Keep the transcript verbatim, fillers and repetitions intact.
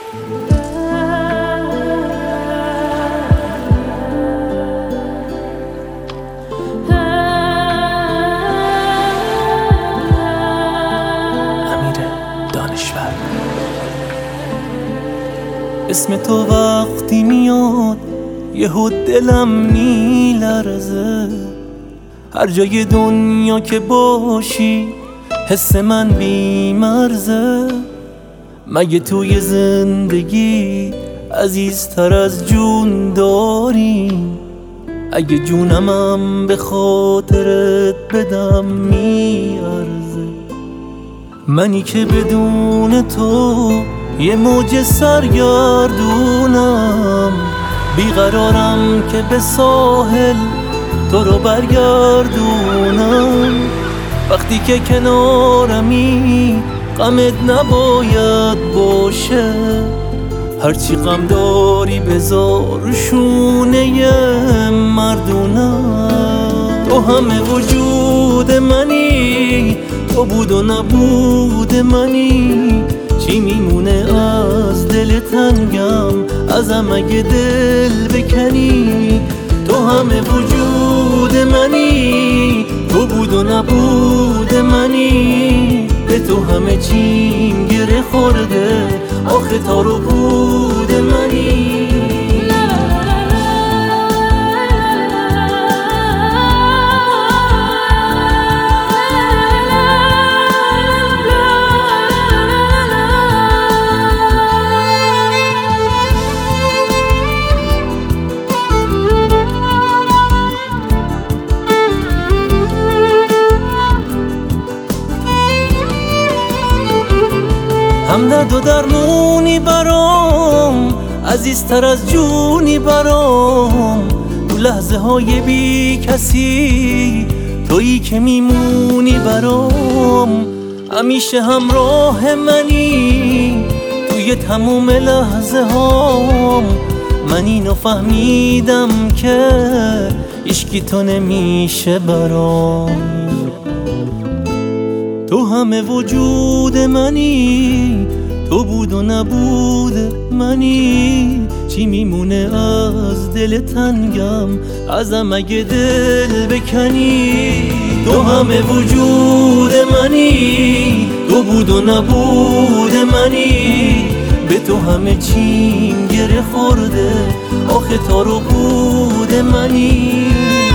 اسم تو وقتی میاد یهو دلم میلرزه، هر جای دنیا که باشی حس من بیمرزه. مگه توی زندگی عزیزتر از جون داریم؟ اگه جونمم به خاطرت بدم میارزه. منی که بدون تو یه موج سرگردونم، بیقرارم که به ساحل تو رو برگردونم. وقتی که کنارمی غمت نباید باشه، هرچی غم داری بذار شونه مردونم. تو همه وجود منی، تو بود و نبود منی، چی میمونه از دل تنگم ازم اگه دل بکنی؟ تو همه وجود منی، تو بود و نبود منی، به تو همه چیم گره خورده، آخه تا رو بود منی. همدرد و درمونی برام، عزیزتر از جونی برام. تو لحظه های بی کسی تویی که میمونی برام. همیشه همراه منی توی تموم لحظه هام. من اینو فهمیدم که عشقی تو نمیشه برام. تو همه وجود منی، تو بود و نبود منی، چی میمونه از دل تنگم ازم اگه دل بکنی؟ تو همه وجود منی، تو بود و نبود منی، به تو همه چیم گره خورده، آخه تا رو بود منی.